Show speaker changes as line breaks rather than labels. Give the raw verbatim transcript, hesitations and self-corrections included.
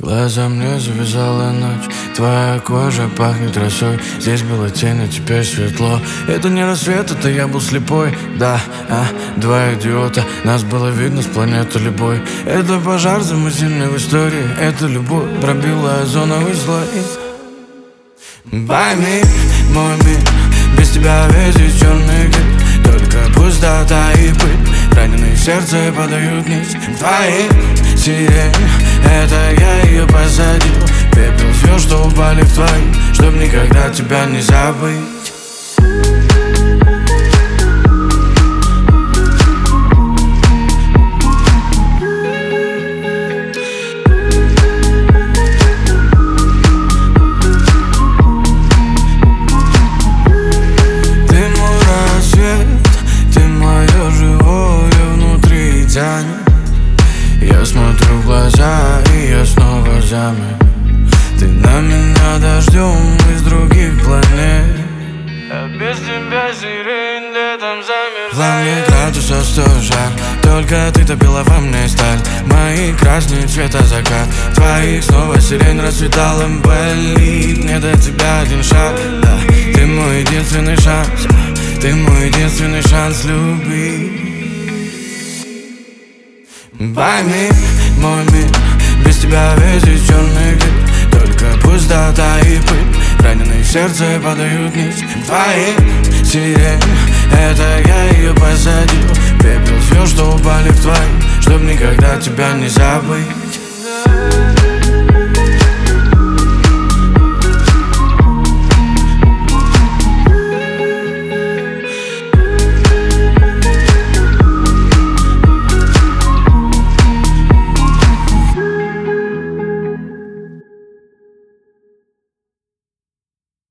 Глаза мне завязала ночь, твоя кожа пахнет росой. Здесь было тень, а теперь светло. Это не рассвет, это я был слепой. Да, а, два идиота, нас было видно с планеты любой. Это пожар замысельный в истории. Это любовь пробила озоновый слой. Пойми, мой мир, без тебя весь из черный гриб. Только пустота и пыль, раненые сердца подают нить. Твои сирени, это я ее посадил. Пепел звезд, что упали в твои, чтоб никогда тебя не забыть. Я смотрю в глаза, и я снова замер. Ты на меня дождем из других планет. А без тебя сирень летом замерзает. Во мне градусов сто жар, только ты топила во мне сталь. Мои красные цвета закат, твоих снова сирень расцветала. Болит мне до тебя один шаг. Да, ты мой единственный шанс, ты мой единственный шанс любить. Пойми, мой мир, без тебя весь из черный гриб. Только пустота и пыль, раненые сердца подают нить. Твои сирени, это я ее посадил. Пепел звезд, что упали в твои, чтоб никогда тебя не забыть.